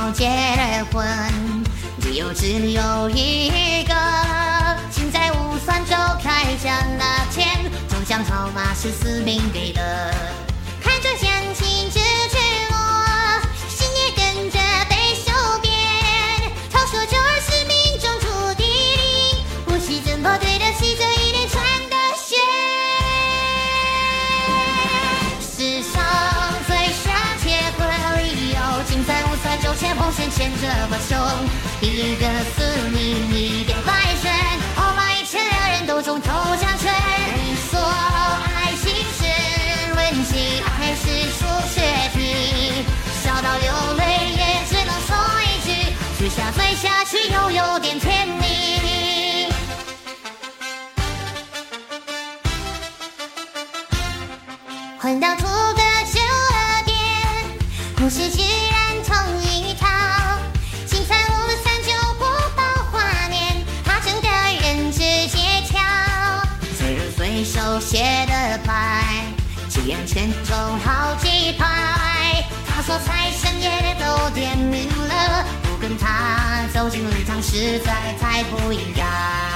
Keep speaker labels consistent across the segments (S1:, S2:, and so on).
S1: 要结婚，只有一个。现在无算就开奖那天，中奖号码是4名给的。看着相亲直去我，心也跟着被修变。超说90命中注定，不惜怎么对得起这一连串的血。世上最想结婚的理由，尽在无算就牵红线牵这么凶。一个4名一点白身，好把1000人都中头奖圈。你说爱情是温馨还是数学题？笑到流泪也只能说一句，取下醉下去又有点甜蜜。混到出个12点，故事居然同一套。星3、5、3、9播报华年，他整个人直接跳。随人随手写的牌，7眼前中好几排。他说财神爷都点名了，不跟他走进礼堂实在太不应该。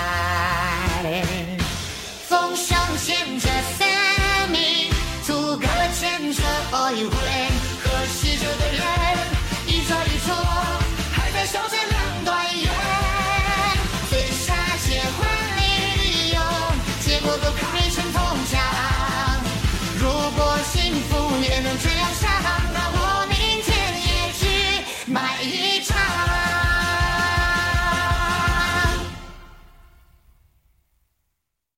S1: 丰胸牵着3名，图个牵手一回，可惜这个人一错一错，还在守着2段缘。最傻结婚理由，结果都开成同奖。如果幸福也能这样想，那我明天也去买一